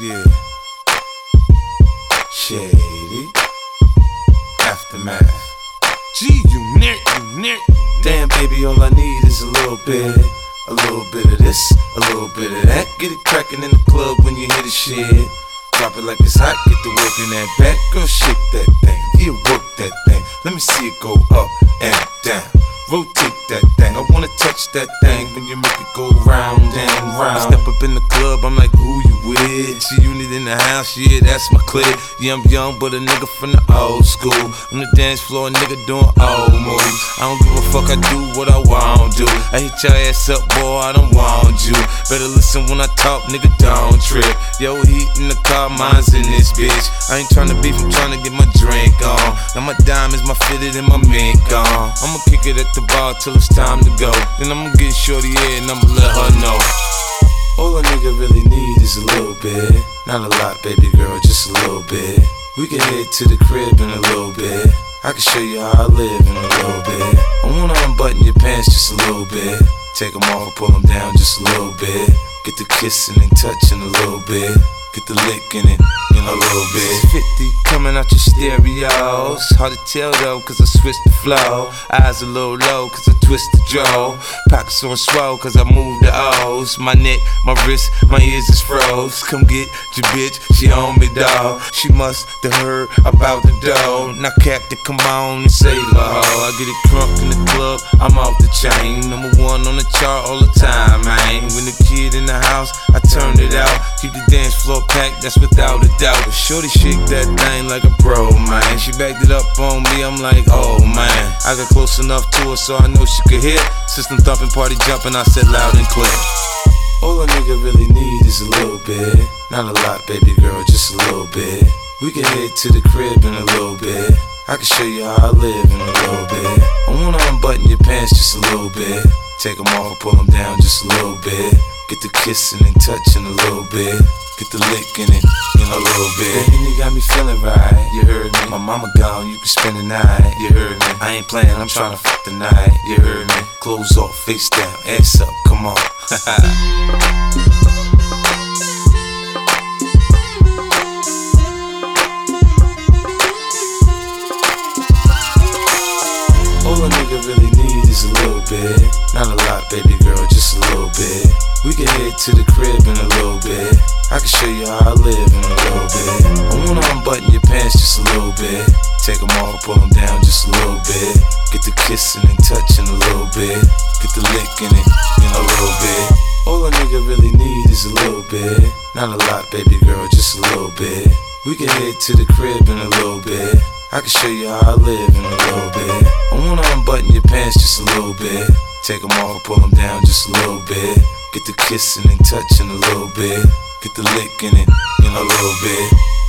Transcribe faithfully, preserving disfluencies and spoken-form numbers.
Yeah. Shady. Aftermath. G-Unit, unit. Damn, baby, all I need is a little bit. A little bit of this, a little bit of that. Get it crackin' in the club when you hear the shit. Drop it like it's hot, get the work in that back. Girl, shake that thing, yeah, work that thing. Let me see it go up and down. Rotate that thing, I wanna touch that thing when you make it go round and round. I step up in the club, I'm like, who you with? G-Unit in the house, yeah, that's my clique. Yeah, I'm young, but a nigga from the old school. On the dance floor, a nigga doing old moves. I don't give a fuck, I do what I want to. I hit your ass up, boy, I don't want you. Better listen when I talk, nigga, don't trip. Yo, heat in the car, mine's in this bitch. I ain't tryna beef, I'm tryna get my drink on. Now my diamonds, my fitted, and my mink on. I'ma kick it at the bar till it's time to go. Then I'ma get shorty here and I'ma let her know. All a nigga really need is a little bit. Not a lot, baby girl, just a little bit. We can head to the crib in a little bit. I can show you how I live in a little bit. I wanna unbutton your pants just a little bit. Take them off and pull them down just a little bit. Get the kissing and touching a little bit. Get the licking it in a little bit. fifty coming out your stereos. Hard to tell though, cause I switched the flow. Eyes a little low, cause I twist the jaw. Pockets on swole, cause I move the O's. My neck, my wrist, my ears is froze. Come get your bitch, she on me, dawg. She must have heard about the dough. Now Captain, come on and save her hoe. I get it crunk in the club, I'm off the chain. Number one on the chart all the time, man. When the kid in the house, I turned it out. Keep the dance floor packed, that's without a doubt. But shorty shake that thing like a pro, man. She backed it up on me, I'm like, oh man. I got close enough to her so I know she could hear. System thumping, party jumping, I said loud and clear. All a nigga really need is a little bit. Not a lot, baby girl, just a little bit. We can head to the crib in a little bit. I can show you how I live in a little bit. I wanna unbutton your pants just a little bit. Take them off and pull them down just a little bit. Get the kissing and touching a little bit. Get the licking it in a little bit. Baby, you got me feeling right, you heard me. My mama gone, you can spend the night, you heard me. I ain't playing, I'm tryna fuck the night, you heard me. Clothes off, face down, ass up, come on. All a nigga really need is a little bit. Not a lot, baby girl, just a little bit. We can head to the crib in a little bit. I can show you how I live in a little bit. I wanna unbutton your pants just a little bit. Take them off and pull them down just a little bit. Get the kissing and touching a little bit. Get the licking it in a little bit. All a nigga really need is a little bit. Not a lot, baby girl, just a little bit. We can head to the crib in a little bit. I can show you how I live in a little bit. I wanna unbutton your pants just a little bit. Take them off and pull them down just a little bit. Get the kissing and touching a little bit. Get the licking it in a little bit.